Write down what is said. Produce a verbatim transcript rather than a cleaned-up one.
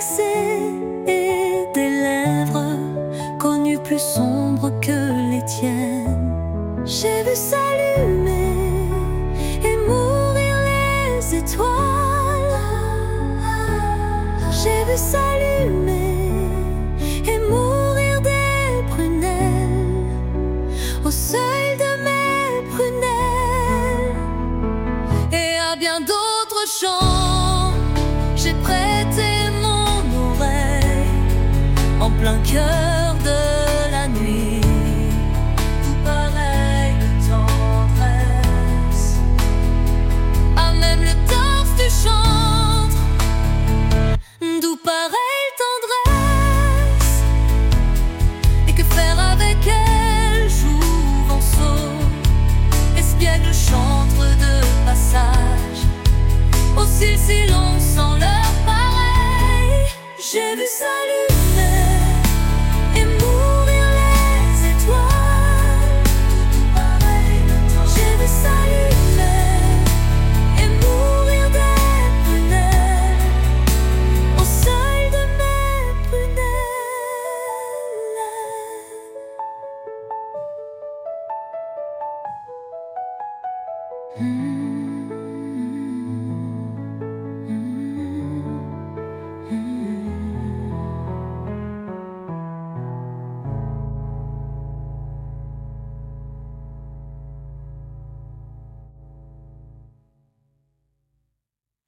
caressé et des lèvres connues plus sombres que les tiennes. J'ai vu s'allumer et mourir les étoiles. J'ai vu s'allumer et mourir des prunelles au seuil de mes prunelles. Et à bien d'autres chants j'ai prêté mon oreille en plein cœur